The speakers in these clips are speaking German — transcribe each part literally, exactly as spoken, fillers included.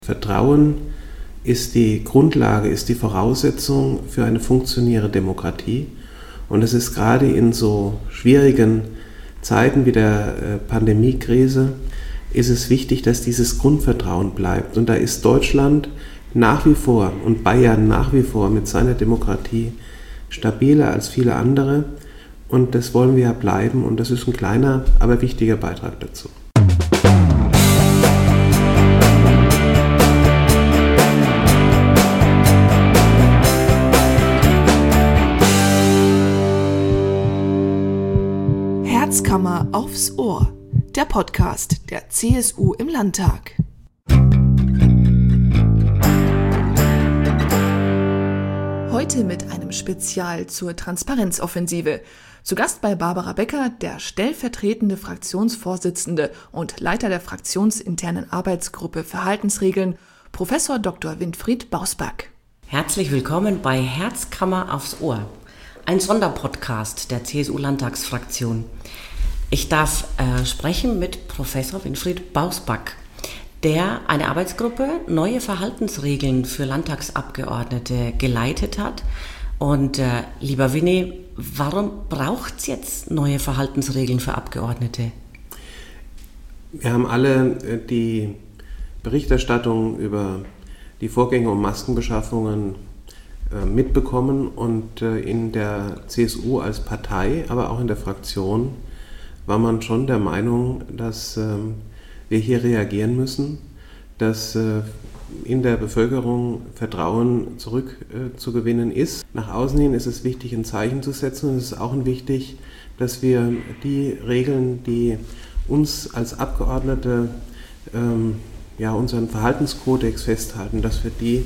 Vertrauen ist die Grundlage, ist die Voraussetzung für eine funktionierende Demokratie. Und es ist gerade in so schwierigen Zeiten wie der Pandemiekrise, ist es wichtig, dass dieses Grundvertrauen bleibt. Und da ist Deutschland nach wie vor und Bayern nach wie vor mit seiner Demokratie stabiler als viele andere. Und das wollen wir ja bleiben. Und das ist ein kleiner, aber wichtiger Beitrag dazu. Herzkammer aufs Ohr, der Podcast der C S U im Landtag. Heute mit einem Spezial zur Transparenzoffensive. Zu Gast bei Barbara Becker, der stellvertretende Fraktionsvorsitzende und Leiter der fraktionsinternen Arbeitsgruppe Verhaltensregeln, Professor Doktor Winfried Bausback. Herzlich willkommen bei Herzkammer aufs Ohr, ein Sonderpodcast der C S U-Landtagsfraktion. Ich darf äh, sprechen mit Professor Winfried Bausback, der eine Arbeitsgruppe Neue Verhaltensregeln für Landtagsabgeordnete geleitet hat. Und äh, lieber Winnie, warum braucht es jetzt neue Verhaltensregeln für Abgeordnete? Wir haben alle äh, die Berichterstattung über die Vorgänge um Maskenbeschaffungen äh, mitbekommen und äh, in der C S U als Partei, aber auch in der Fraktion war man schon der Meinung, dass äh, wir hier reagieren müssen, dass äh, in der Bevölkerung Vertrauen zurückzugewinnen äh, ist. Nach außen hin ist es wichtig, ein Zeichen zu setzen, und es ist auch wichtig, dass wir die Regeln, die uns als Abgeordnete ähm, ja, unseren Verhaltenskodex festhalten, dass wir die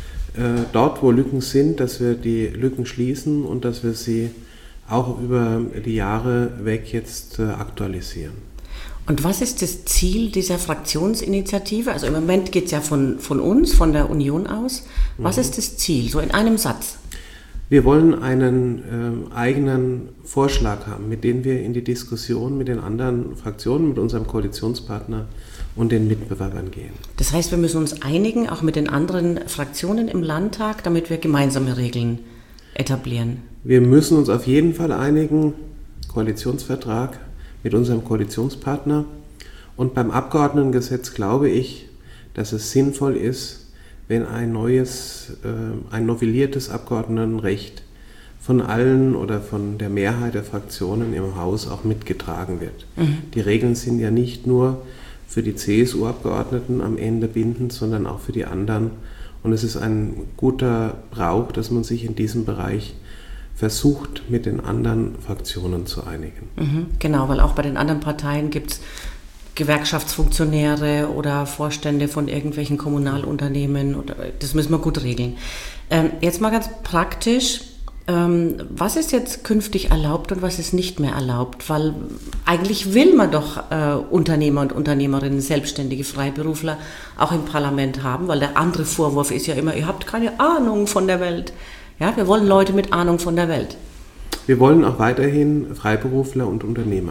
äh, dort, wo Lücken sind, dass wir die Lücken schließen und dass wir sie auch über die Jahre weg jetzt äh, aktualisieren. Und was ist das Ziel dieser Fraktionsinitiative? Also im Moment geht es ja von, von uns, von der Union aus. Was mhm. ist das Ziel, so in einem Satz? Wir wollen einen äh, eigenen Vorschlag haben, mit dem wir in die Diskussion mit den anderen Fraktionen, mit unserem Koalitionspartner und den Mitbewerbern gehen. Das heißt, wir müssen uns einigen, auch mit den anderen Fraktionen im Landtag, damit wir gemeinsame Regeln etablieren. Wir müssen uns auf jeden Fall einigen, Koalitionsvertrag mit unserem Koalitionspartner. Und beim Abgeordnetengesetz glaube ich, dass es sinnvoll ist, wenn ein neues, äh, ein novelliertes Abgeordnetenrecht von allen oder von der Mehrheit der Fraktionen im Haus auch mitgetragen wird. Mhm. Die Regeln sind ja nicht nur für die C S U-Abgeordneten am Ende bindend, sondern auch für die anderen. Und es ist ein guter Brauch, dass man sich in diesem Bereich versucht, mit den anderen Fraktionen zu einigen. Mhm, genau, weil auch bei den anderen Parteien gibt es Gewerkschaftsfunktionäre oder Vorstände von irgendwelchen Kommunalunternehmen. Oder, das müssen wir gut regeln. Ähm, jetzt mal ganz praktisch, ähm, was ist jetzt künftig erlaubt und was ist nicht mehr erlaubt? Weil eigentlich will man doch äh, Unternehmer und Unternehmerinnen, selbstständige Freiberufler auch im Parlament haben, weil der andere Vorwurf ist ja immer, ihr habt keine Ahnung von der Welt. Ja, wir wollen Leute mit Ahnung von der Welt. Wir wollen auch weiterhin Freiberufler und Unternehmer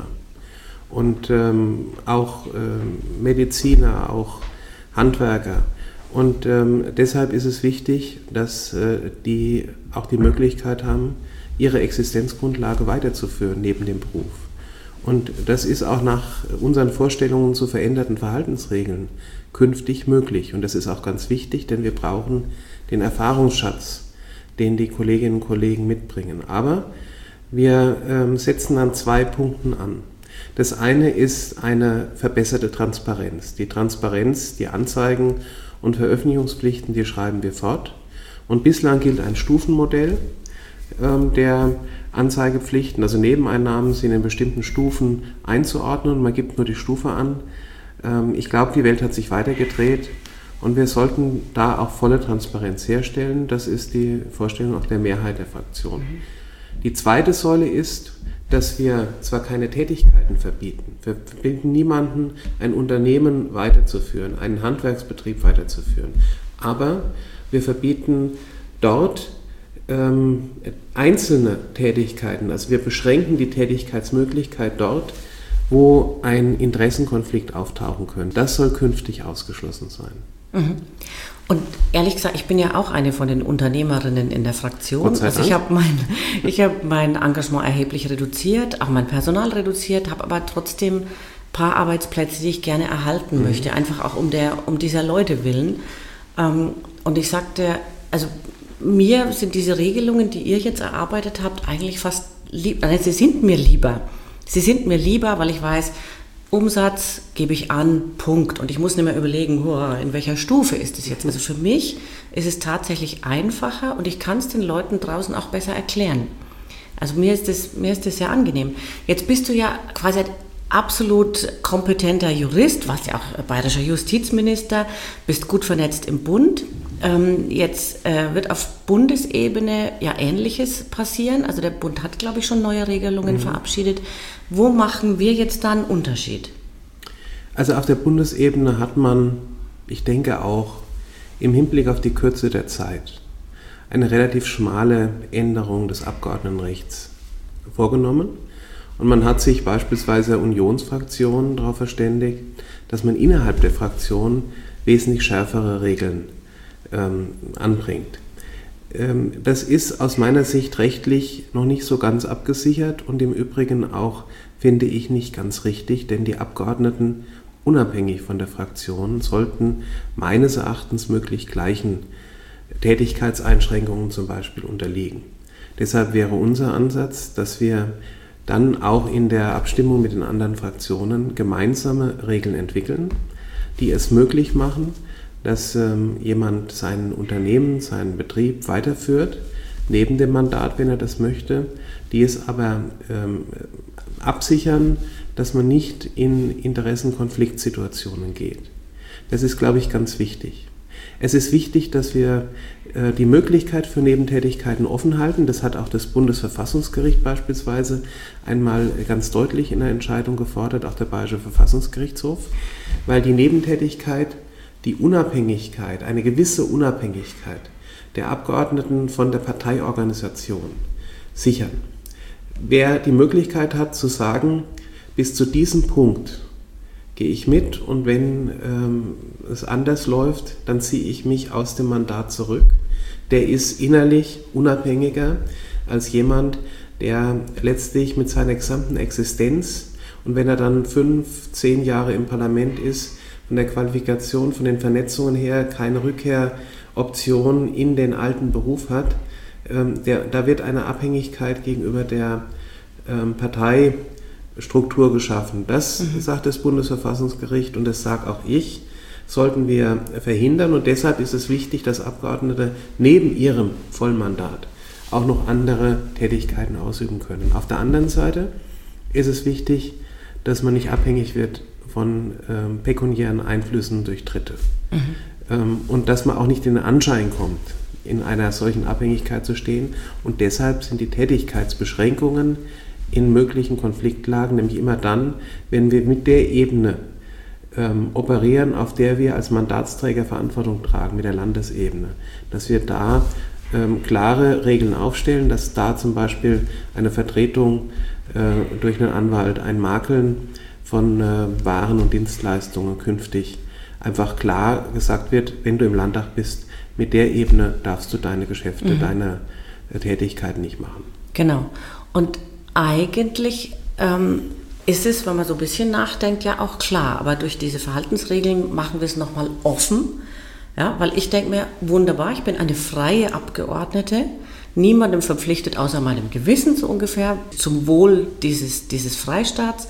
und ähm, auch ähm, Mediziner, auch Handwerker. Und ähm, deshalb ist es wichtig, dass äh, die auch die Möglichkeit haben, ihre Existenzgrundlage weiterzuführen neben dem Beruf. Und das ist auch nach unseren Vorstellungen zu veränderten Verhaltensregeln künftig möglich. Und das ist auch ganz wichtig, denn wir brauchen den Erfahrungsschatz, den die Kolleginnen und Kollegen mitbringen. Aber wir ähm, setzen an zwei Punkten an. Das eine ist eine verbesserte Transparenz. Die Transparenz, die Anzeigen und Veröffentlichungspflichten, die schreiben wir fort. Und bislang gilt ein Stufenmodell ähm, der Anzeigepflichten. Also Nebeneinnahmen sind in bestimmten Stufen einzuordnen. Man gibt nur die Stufe an. Ähm, ich glaube, die Welt hat sich weitergedreht. Und wir sollten da auch volle Transparenz herstellen. Das ist die Vorstellung auch der Mehrheit der Fraktion. Mhm. Die zweite Säule ist, dass wir zwar keine Tätigkeiten verbieten, wir verbieten niemanden, ein Unternehmen weiterzuführen, einen Handwerksbetrieb weiterzuführen, aber wir verbieten dort ähm, einzelne Tätigkeiten, also wir beschränken die Tätigkeitsmöglichkeit dort, wo ein Interessenkonflikt auftauchen könnte. Das soll künftig ausgeschlossen sein. Mhm. Und ehrlich gesagt, ich bin ja auch eine von den Unternehmerinnen in der Fraktion. Also ich habe mein, ich hab mein Engagement erheblich reduziert, auch mein Personal reduziert, habe aber trotzdem ein paar Arbeitsplätze, die ich gerne erhalten mhm. möchte, einfach auch um, der, um dieser Leute willen. Und ich sagte, also mir sind diese Regelungen, die ihr jetzt erarbeitet habt, eigentlich fast lieb. Nein, sie sind mir lieber. Sie sind mir lieber, weil ich weiß, Umsatz gebe ich an, Punkt. Und ich muss nicht mehr überlegen, in welcher Stufe ist es jetzt. Also für mich ist es tatsächlich einfacher und ich kann es den Leuten draußen auch besser erklären. Also mir ist das, mir ist das sehr angenehm. Jetzt bist du ja quasi ein absolut kompetenter Jurist, warst ja auch bayerischer Justizminister, bist gut vernetzt im Bund. Ähm, jetzt äh, wird auf Bundesebene ja Ähnliches passieren. Also der Bund hat, glaube ich, schon neue Regelungen mhm. verabschiedet. Wo machen wir jetzt da einen Unterschied? Also auf der Bundesebene hat man, ich denke auch, im Hinblick auf die Kürze der Zeit eine relativ schmale Änderung des Abgeordnetenrechts vorgenommen. Und man hat sich beispielsweise Unionsfraktionen darauf verständigt, dass man innerhalb der Fraktion wesentlich schärfere Regeln ähm, anbringt. Ähm, das ist aus meiner Sicht rechtlich noch nicht so ganz abgesichert und im Übrigen auch, finde ich, nicht ganz richtig, denn die Abgeordneten, unabhängig von der Fraktion, sollten meines Erachtens möglich gleichen Tätigkeitseinschränkungen zum Beispiel unterliegen. Deshalb wäre unser Ansatz, dass wir dann auch in der Abstimmung mit den anderen Fraktionen gemeinsame Regeln entwickeln, die es möglich machen, dass ähm, jemand sein Unternehmen, seinen Betrieb weiterführt, neben dem Mandat, wenn er das möchte, die es aber ähm, absichern, dass man nicht in Interessenkonfliktsituationen geht. Das ist, glaube ich, ganz wichtig. Es ist wichtig, dass wir äh, die Möglichkeit für Nebentätigkeiten offen halten. Das hat auch das Bundesverfassungsgericht beispielsweise einmal ganz deutlich in der Entscheidung gefordert, auch der Bayerische Verfassungsgerichtshof, weil die Nebentätigkeit, die Unabhängigkeit, eine gewisse Unabhängigkeit der Abgeordneten von der Parteiorganisation sichern. Wer die Möglichkeit hat zu sagen, bis zu diesem Punkt gehe ich mit und wenn ähm, es anders läuft, dann ziehe ich mich aus dem Mandat zurück. Der ist innerlich unabhängiger als jemand, der letztlich mit seiner gesamten Existenz und wenn er dann fünf, zehn Jahre im Parlament ist, von der Qualifikation, von den Vernetzungen her keine Rückkehroption in den alten Beruf hat, ähm, der, da wird eine Abhängigkeit gegenüber der ähm, Partei Struktur geschaffen. Das mhm. sagt das Bundesverfassungsgericht und das sage auch ich, sollten wir verhindern und deshalb ist es wichtig, dass Abgeordnete neben ihrem Vollmandat auch noch andere Tätigkeiten ausüben können. Auf der anderen Seite ist es wichtig, dass man nicht abhängig wird von ähm, pekuniären Einflüssen durch Dritte mhm. ähm, und dass man auch nicht in den Anschein kommt, in einer solchen Abhängigkeit zu stehen und deshalb sind die Tätigkeitsbeschränkungen in möglichen Konfliktlagen, nämlich immer dann, wenn wir mit der Ebene ähm, operieren, auf der wir als Mandatsträger Verantwortung tragen, mit der Landesebene, dass wir da ähm, klare Regeln aufstellen, dass da zum Beispiel eine Vertretung äh, durch einen Anwalt, ein Makeln von äh, Waren und Dienstleistungen künftig einfach klar gesagt wird, wenn du im Landtag bist, mit der Ebene darfst du deine Geschäfte, mhm. deine äh, Tätigkeiten nicht machen. Genau. Und eigentlich ähm, ist es, wenn man so ein bisschen nachdenkt, ja auch klar, aber durch diese Verhaltensregeln machen wir es nochmal offen, ja, weil ich denke mir, wunderbar, ich bin eine freie Abgeordnete, niemandem verpflichtet, außer meinem Gewissen so ungefähr, zum Wohl dieses, dieses Freistaats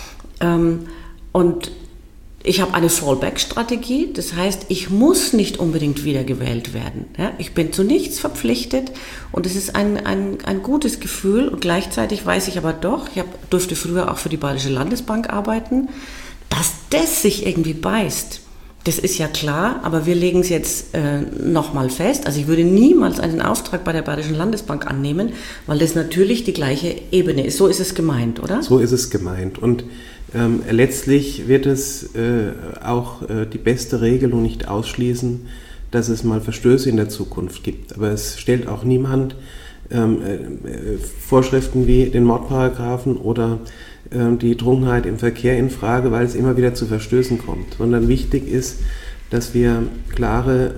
ähm, und ich habe eine Fallback-Strategie, das heißt, ich muss nicht unbedingt wiedergewählt werden. Ja? Ich bin zu nichts verpflichtet und es ist ein, ein, ein gutes Gefühl und gleichzeitig weiß ich aber doch, ich hab, durfte früher auch für die Bayerische Landesbank arbeiten, dass das sich irgendwie beißt. Das ist ja klar, aber wir legen es jetzt äh, nochmal fest. Also ich würde niemals einen Auftrag bei der Bayerischen Landesbank annehmen, weil das natürlich die gleiche Ebene ist. So ist es gemeint, oder? So ist es gemeint und Ähm, letztlich wird es äh, auch äh, die beste Regelung nicht ausschließen, dass es mal Verstöße in der Zukunft gibt. Aber es stellt auch niemand ähm, äh, Vorschriften wie den Mordparagraphen oder äh, die Trunkenheit im Verkehr in Frage, weil es immer wieder zu Verstößen kommt. Sondern wichtig ist, dass wir klare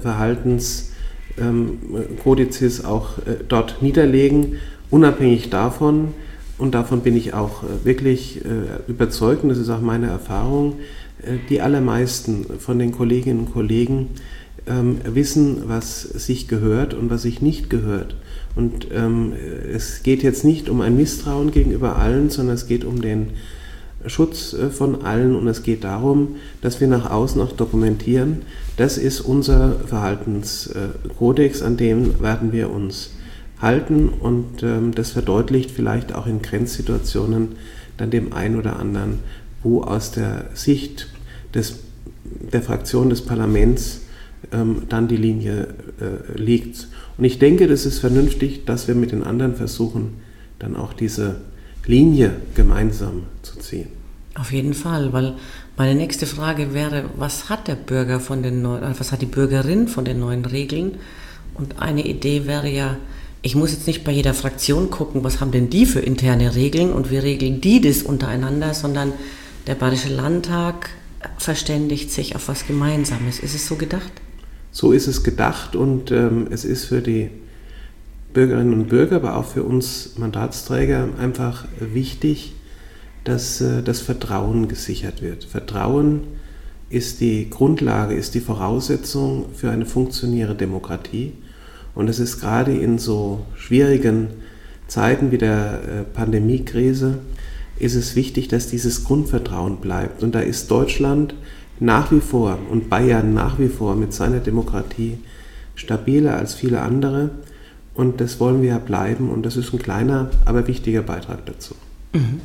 Verhaltenskodizes ähm, auch äh, dort niederlegen, unabhängig davon, und davon bin ich auch äh, wirklich äh, überzeugt, und das ist auch meine Erfahrung, äh, die allermeisten von den Kolleginnen und Kollegen ähm, wissen, was sich gehört und was sich nicht gehört. Und ähm, es geht jetzt nicht um ein Misstrauen gegenüber allen, sondern es geht um den Schutz äh, von allen, und es geht darum, dass wir nach außen auch dokumentieren, das ist unser Verhaltenskodex, an dem werden wir uns halten, und ähm, das verdeutlicht vielleicht auch in Grenzsituationen dann dem einen oder anderen, wo aus der Sicht des, der Fraktion des Parlaments ähm, dann die Linie äh, liegt. Und ich denke, das ist vernünftig, dass wir mit den anderen versuchen, dann auch diese Linie gemeinsam zu ziehen. Auf jeden Fall, weil meine nächste Frage wäre, was hat der Bürger von den neuen, was hat die Bürgerin von den neuen Regeln? Und eine Idee wäre ja, ich muss jetzt nicht bei jeder Fraktion gucken, was haben denn die für interne Regeln und wie regeln die das untereinander, sondern der Bayerische Landtag verständigt sich auf was Gemeinsames. Ist es so gedacht? So ist es gedacht, und ähm, es ist für die Bürgerinnen und Bürger, aber auch für uns Mandatsträger einfach wichtig, dass äh, das Vertrauen gesichert wird. Vertrauen ist die Grundlage, ist die Voraussetzung für eine funktionierende Demokratie. Und es ist gerade in so schwierigen Zeiten wie der äh, Pandemiekrise, ist es wichtig, dass dieses Grundvertrauen bleibt. Und da ist Deutschland nach wie vor und Bayern nach wie vor mit seiner Demokratie stabiler als viele andere. Und das wollen wir ja bleiben. Und das ist ein kleiner, aber wichtiger Beitrag dazu. Mhm.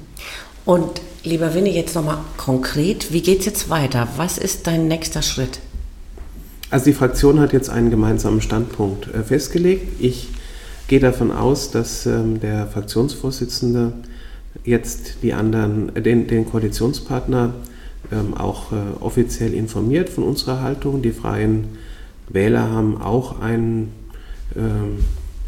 Und lieber Winnie, jetzt nochmal konkret, wie geht es jetzt weiter? Was ist dein nächster Schritt? Also die Fraktion hat jetzt einen gemeinsamen Standpunkt äh, festgelegt. Ich gehe davon aus, dass ähm, der Fraktionsvorsitzende jetzt die anderen, äh, den, den Koalitionspartner ähm, auch äh, offiziell informiert von unserer Haltung. Die Freien Wähler haben auch ein ähm,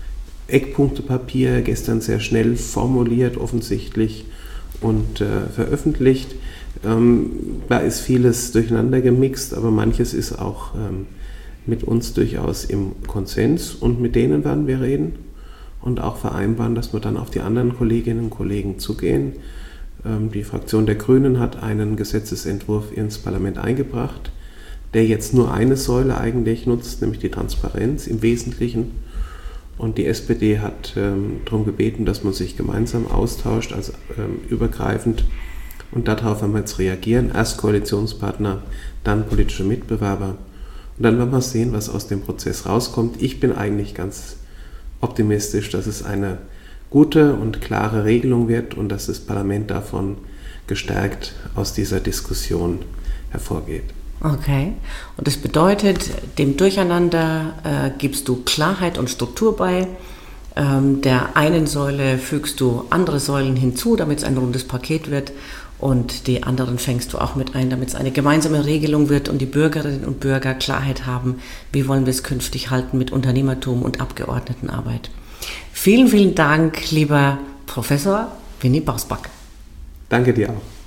Eckpunktepapier gestern sehr schnell formuliert, offensichtlich, und äh, veröffentlicht. Ähm, da ist vieles durcheinander gemixt, aber manches ist auch ähm, mit uns durchaus im Konsens, und mit denen werden wir reden und auch vereinbaren, dass wir dann auf die anderen Kolleginnen und Kollegen zugehen. Ähm, die Fraktion der Grünen hat einen Gesetzesentwurf ins Parlament eingebracht, der jetzt nur eine Säule eigentlich nutzt, nämlich die Transparenz im Wesentlichen. Und die S P D hat ähm, darum gebeten, dass man sich gemeinsam austauscht, also ähm, übergreifend. Und darauf werden wir jetzt reagieren. Erst Koalitionspartner, dann politische Mitbewerber. Und dann werden wir sehen, was aus dem Prozess rauskommt. Ich bin eigentlich ganz optimistisch, dass es eine gute und klare Regelung wird und dass das Parlament davon gestärkt aus dieser Diskussion hervorgeht. Okay. Und das bedeutet, dem Durcheinander äh, gibst du Klarheit und Struktur bei. Ähm, der einen Säule fügst du andere Säulen hinzu, damit es ein rundes Paket wird. Und die anderen fängst du auch mit ein, damit es eine gemeinsame Regelung wird und die Bürgerinnen und Bürger Klarheit haben, wie wollen wir es künftig halten mit Unternehmertum und Abgeordnetenarbeit. Vielen, vielen Dank, lieber Professor Winnie Bausback. Danke dir auch.